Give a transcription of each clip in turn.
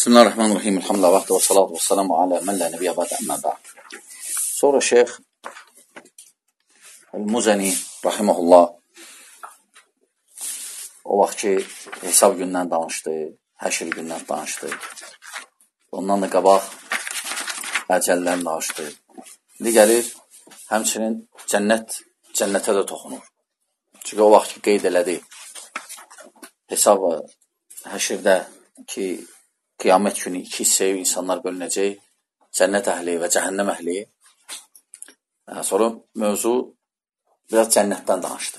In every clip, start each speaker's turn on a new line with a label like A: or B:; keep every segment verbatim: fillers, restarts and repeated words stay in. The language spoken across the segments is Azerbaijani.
A: Bismillahirrahmanirrahim. Elhamdülillah və salatu və salamu alə mən lə nəbiyyə bəd əmmə bə'd. Sonra Şeyx El-Muzəni rahiməhullah o vaxt ki hesab gündən danışdı, həşr gündən danışdı. Ondan da qabaq əcəllərini danışdı. İndi gəlir həmçinin cənnət, cənnətə də toxunur. Çünki o vaxt ki qeyd elədi hesab həşrdə ki qiyamət günü iki hissəyə insanlar bölünəcək, cənnət əhli və cəhənnəm əhli. Sonra mövzu biraz cənnətdən danışdı.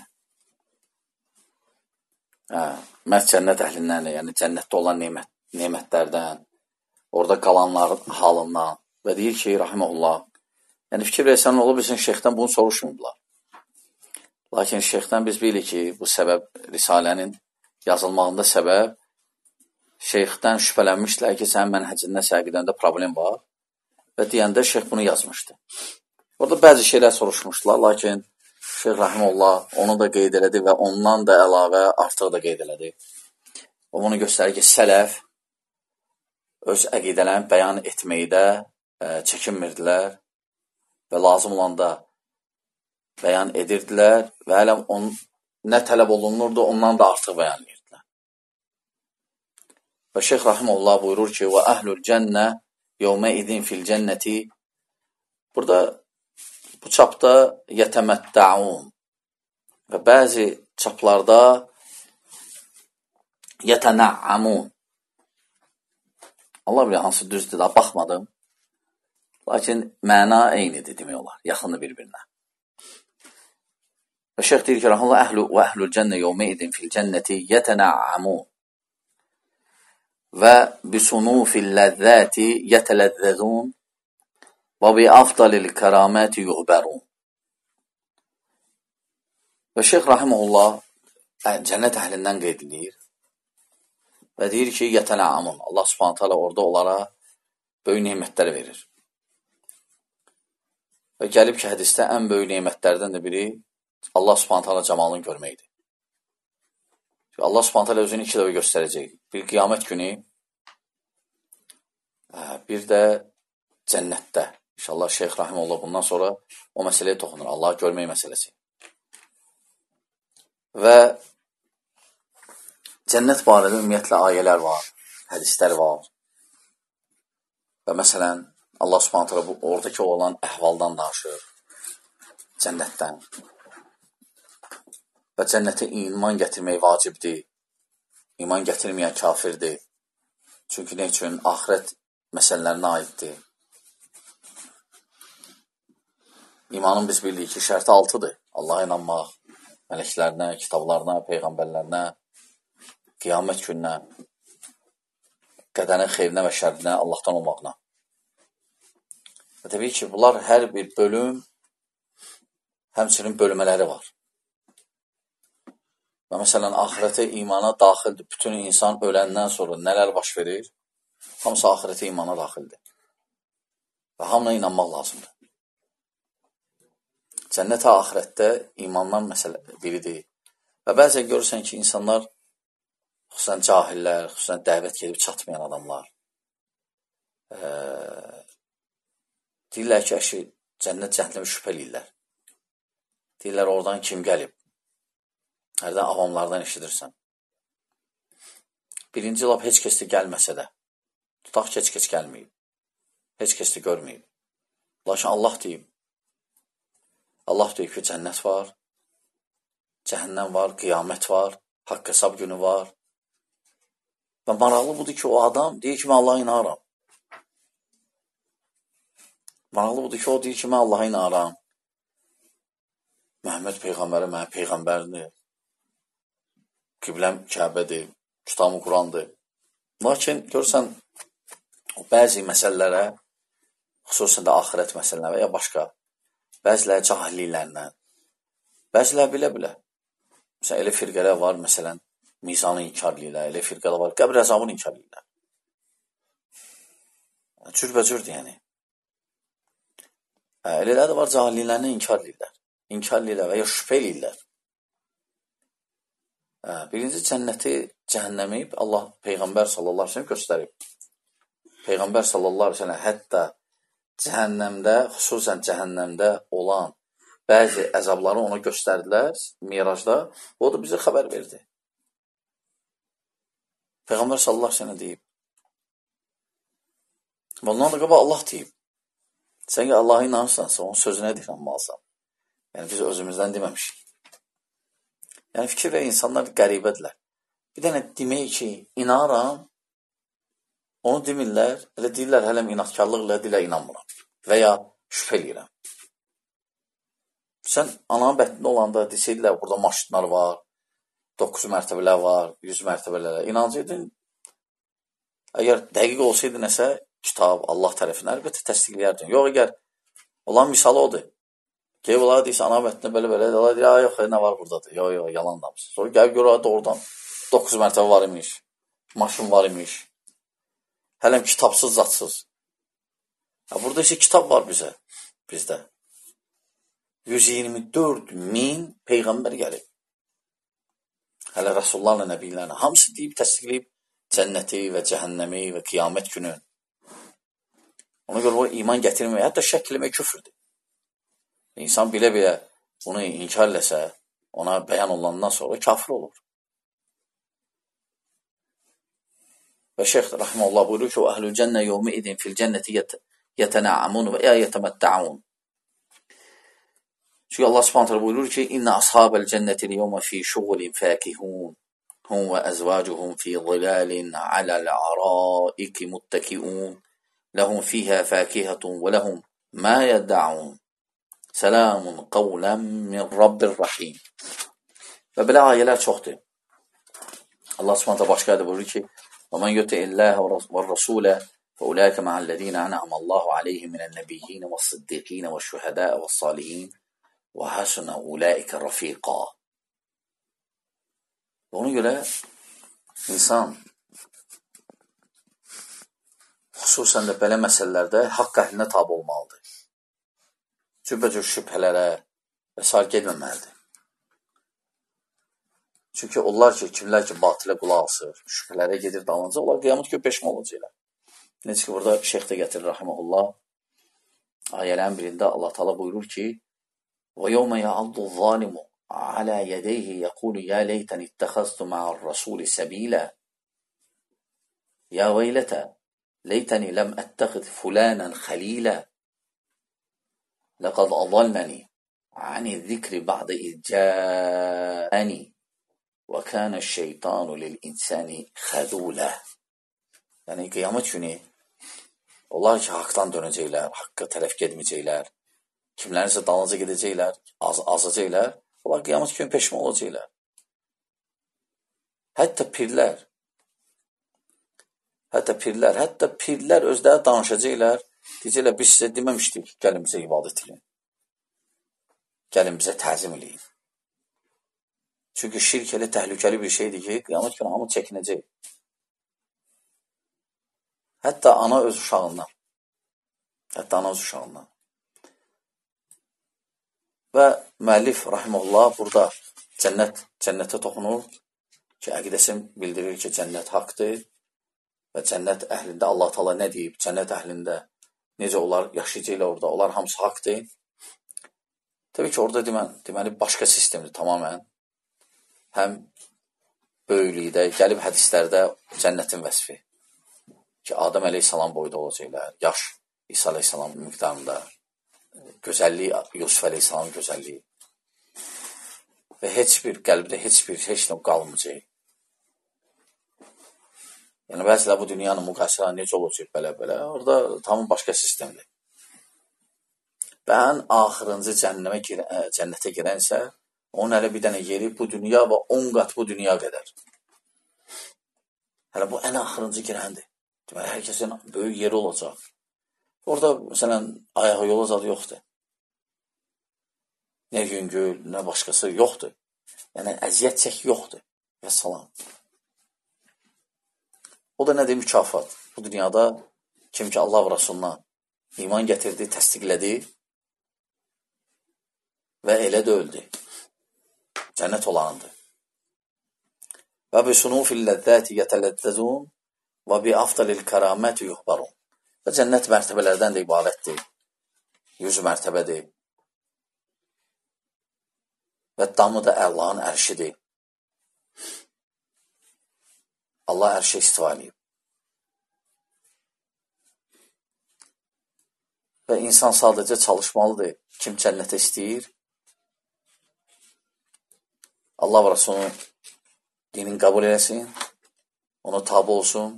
A: Məhz cənnət əhlindən, yəni cənnətdə olan nemət, nemətlərdən, orada qalanların halından və deyir ki, rahiməhullah, yəni fikir versən, ola bilsin, şeyxdən bunu soruşmurdular. Lakin şeyxdən biz bilirik ki, bu səbəb, Risalənin yazılmağında səbəb, şeyxdən şübhələnmişdilər ki, sənin mənhəcində səqidəndə problem var və deyəndə şeyx bunu yazmışdı. Orada bəzi şeylər soruşmuşdular, lakin şeyx rahiməhullah onu da qeyd elədi və ondan da əlavə artıq da qeyd elədi. O bunu göstərir ki, sələf öz əqidələrini bəyan etməkdə çəkinmirdilər və lazım olanda bəyan edirdilər və hələ onun nə tələb olunurdu, ondan da artıq bəyan edirdilər. Və şeyx rahiməhullah buyurur ki, və əhlül cənnə yevmə idin fil cənnəti. Burada bu çapda yətəməttəun və bəzi çaplarda yətənə'amun. Allah bilir, hansı düzdür, daha baxmadım. Lakin məna eynidir demək olar, yaxındır bir-birinə. Və şeyx deyir ki, rahiməhullah, əhlü və əhlül cənnə yevmə idin fil cənnəti yətənə'amun və bisunufil ləzzəti yətələzzəzun və bi afdalil kəraməti yuğbərun. Və şeyx rahiməhullah cənnət əhlindən qeyd edir və deyir ki, yətənə'amun. Allah subhanət hələ orada onlara böyük nemətlər verir. Və gəlib ki, hədisdə ən böyük nemətlərdən də biri Allah subhanət hələ camalını görməkdir. Allah subhanət hələ özünü iki dəfə göstərəcək. Bir qiyamət günü, bir də cənnətdə. İnşallah şeyx rahiməhullah bundan sonra o məsələyə toxunur. Allahı görmək məsələsi. Və cənnət barədə ümumiyyətlə ayələr var, hədislər var. Və məsələn, Allah subhanət hələ oradakı olan əhvaldan danışır, cənnətdən. Və cənnətə iman gətirmək vacibdir. İman gətirməyən kafirdir. Çünki nə üçün? Axirət məsələlərinə aiddir. İmanın biz bilirik ki, şərti altıdır. Allaha inanmaq, mələklərinə, kitablarına, peyğəmbərlərinə, qiyamət gününə, qədərin xeyrinə və şərrinə, Allahdan olmaqına. Və təbii ki, bunlar hər bir bölüm, həmçinin bölmələri var. Və məsələn, axirətə imana daxildir. Bütün insan öləndən sonra nələr baş verir? Hamısı axirətə imana daxildir. Və hamına inanmaq lazımdır. Cənnət axirətdə imandan məsələ biridir. Və bəzən görürsən ki, insanlar, xüsusən cahillər, xüsusən dəvət gedib çatmayan adamlar, e, deyirlər ki, əşi, cənnət cəhənnəmi şübhəliyirlər. Deyirlər, oradan kim gəlib? Hərdən avamlardan eşidirsən. Birinci lap heç kəs də gəlməsə də, tutaq ki, heç kəs gəlməyib, heç kəs də görməyib. Lakin Allah deyib, Allah deyib ki, cənnət var, cəhənnəm var, qiyamət var, haqq hesab günü var. Və maraqlı budur ki, o adam deyir ki, mən Allaha inanıram. Maraqlı budur ki, o deyir ki, mən Allaha inanıram. Məhəmməd Peyğəmbəri mənə Peyğəmbərdir. Qibləm Kəbədir, kitabı Qurandır. Lakin görürsən, bəzi məsələlərə, xüsusən də axirət məsələlərə və ya başqa, bəziləri cahilliklərindən, bəziləri bilə-bilə. Məsələn, elə firqələr var, məsələn, mizanı inkar edirlər, elə firqələr var, qəbr əzabını inkar edirlər. Cürbəcürdür, yəni. Elələr də var, cahilliklərini inkar edirlər. İnkar edirlər və ya şübhə edirlər. Birinci cənnəti, cəhənnəmi Allah Peyğəmbər sallallahu aleyhi ve sellem göstərib. Peyğəmbər sallallahu aleyhi ve sellem hətta cəhənnəmdə, xüsusən cəhənnəmdə olan bəzi əzabları ona göstərdilər Miracda. O da bizə xəbər verdi. Peyğəmbər sallallahu aleyhi ve sellem deyib. Bundan da qabaq Allah deyib. Sən ki, Allah'a inanırsansa, onun sözünə inanmalısan. Yəni, biz özümüzdən deməmişik. Yəni, fikir və insanlar qəribədirlər. Bir dənə demək ki, inanıram, onu demirlər, elə deyirlər, hələm inatkarlıqla dilə inanmıram və ya şübhə eləyirəm. Sən ananın bətnində olanda desəydilər, burada maşınlar var, doqquz mərtəbələr var, yüz mərtəbələr. İnancıydın, əgər dəqiq olsaydı nəsə, kitab, Allah tərəfindən əlbəttə təsdiqləyərdin. Yox, əgər olan misalı odur. Qeyb olar deyirsə, ana bətnində belə-belə, Allah deyir, yox, nə var buradadır? Yox, yox, yalan damsın. Sonra gəlib görür, doğrudan doqquz mərtəbə var imiş, maşın var imiş. Hələm kitabsız, zatsız. Burada isə kitab var bizə, bizdə. yüz iyirmi dörd min Peyğəmbər gəlib. Hələ Rəsullarla, nəbiylərlə. Hamısı deyib, təsdiqləyib cənnəti və cəhənnəmi və qiyamət günü. Ona görə o iman gətirmək, hətta şək eləmək küfrdür. İnsan bilə-bilə bunu inkar eləsə, ona bəyan olandan sonra kafir olur. Və Şeyx Rahmanullah buyurur ki, o əhlül cənnə yevmi idin fil cənnəti yətənəamun və yətəməttəun. Çünki Allah Subhanahu buyurur ki, İnna ashabəl cənnətil yevmə fi şuğulin fəkihun, hum və əzvacuhum fi zilalin aləl araiki muttəkiun, ləhum fiyhə fəkihatun və ləhum mə yəddəun, sələmun qavlən min Rabbir Rahim. Və belə ayələr çoxdur. Allah Subhanahu başqa ayədə buyurur ki, وَمَنْ يُطِعِ اللَّهَ وَالرَّسُولَ فَأُولَٰئِكَ مَعَ الَّذِينَ أَنْعَمَ اللَّهُ عَلَيْهِمْ مِنَ النَّبِيِّينَ وَالصِّدِّيقِينَ وَالشُّهَدَاءِ وَالصَّالِحِينَ وَحَسُنَ أُولَٰئِكَ رَفِيقًا. Ona görə insan xüsusən də belə məsələlərdə haqq əhlinə tabi olmalıdır. Cürbəcür şübhələrə və sair gedməməlidir. Çünki onlar ki, kimlər ki, batilə qulaq asır, şübhələrə gedir dalınca, onlar qiyamət günü peşman olacaqlar. Necə ki, burada şeyx də gətirir, rahiməhullah, ayələrin birində Allah Teala buyurur ki, وَيَوْمَ يَعَضُّ الظَّالِمُ عَلَى يَدَيْهِ يَقُولُ يَا لَيْتَنِ اتَّخَذْتُ مَعَ الرَّسُولِ سَبِيلًا يَا وَيْلَتَى لَيْتَنِي لَمْ أَتَّخِذْ فُلَانًا خَلِيلًا لَقَدْ أَضَلَّنِي عَنِ الذِّكْرِ بَعْدَ إِذْ جَاءَنِي وَكَانَ الشَّيْطَانُ لِلْإِنسَانِ خَذُولًا. Yəni, qiyamət günü onlar ki, haqdan dönəcəklər, haqqa tərəf gedməyəcəklər, kimlərinsə dalınca gedəcəklər, az azacaqlar, onlar qiyamət günü peşman olacaqlar. Hətta pirlər, hətta pirlər, hətta pirlər özləri danışacaqlar, deyəcəklər, biz sizə deməmişdik, gəlin bizə ibadət edin, gəlin bizə təzim edin. Çünki şirk elə təhlükəli bir şeydir ki, qiyamət günü hamı çəkinəcək. Hətta ana öz uşağından. Hətta ana öz uşağından. Və müəllif, rahiməhullah, burada cənnət, cənnətə toxunur ki, əqidəsin bildirir ki, cənnət haqdır və cənnət əhlində Allah Teala nə deyib, cənnət əhlində necə onlar yaşayacaqlar orada, onlar hamısı haqdır. Təbii ki, orada demən, deməli, başqa sistemdir tamamən. Həm böyüklükdə, gəlib hədislərdə cənnətin vəsfi ki, Adəm əleyhissalam boyda olacaqlar, yaş İsa əleyhissalam miqdarında, gözəllik, Yusuf əleyhissalam gözəlliyi və heç bir qəlbdə heç bir heç nə qalmayacaq. Yəni, bəzilər bu dünyanın müqayisələri necə olacaq belə-belə, orada tamam başqa sistemdir. Və ən axırıncı cənnəmə girə, cənnətə girənsə, onun hələ bir dənə yeri bu dünya və on qat bu dünya qədər. Hələ bu ən axırıncı girəndir. Deməli, hər kəsin böyük yeri olacaq. Orada, məsələn, ayağı yola zadı yoxdur. Nə yüngül, nə başqası yoxdur. Yəni, əziyyət çək yoxdur. Və salam. O da nədir? Mükafat. Bu dünyada kim ki, Allah və Rasuluna iman gətirdi, təsdiqlədi və elə də öldü. Cənnət olanındır. Və bi sunufil ləzzəti yətələzzəzun və bi afdalil kəramət yuhbarun. Və cənnət mərtəbələrdən də ibarətdir. yüz mərtəbədir. Və damı da Allahın ərşidir. Allah ərşə istiva edib. Və insan sadəcə çalışmalıdır. Kim cənnətə istəyir, Allah və Rasulunun dinin qəbul eləsin, ona tabi olsun,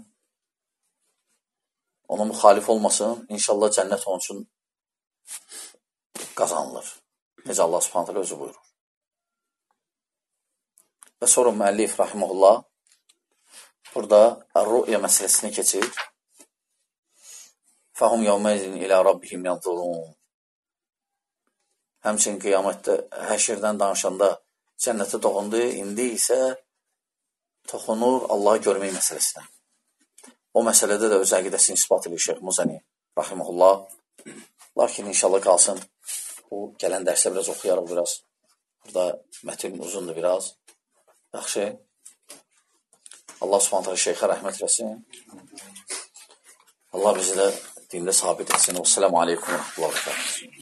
A: ona müxalif olmasın, inşallah cənnət onun üçün qazanılır. Necə Allah Subhanahu taala özü buyurur. Və sonra müəllif rahimehullah burada rü'ya məsələsini keçir. Fəhum yevmeyzin ilə rabbihim yanzurun. Həmçinin qiyamətdə həşirdən danışanda cənnətə toxundu, indi isə toxunur Allahı görmək məsələsinə. O məsələdə də öz əqidəsini isbat edir Şeyx Muzani rahimehullah. Lakin inşallah qalsın, bu gələn dərsə biraz oxuyarıq biraz. Burada mətin uzundur biraz. Yaxşı. Allah Subhanahu taala şeyxə rəhmət eləsin. Allah bizi də dində sabit etsin. Vəssalamu aleykum və rəhmətullah.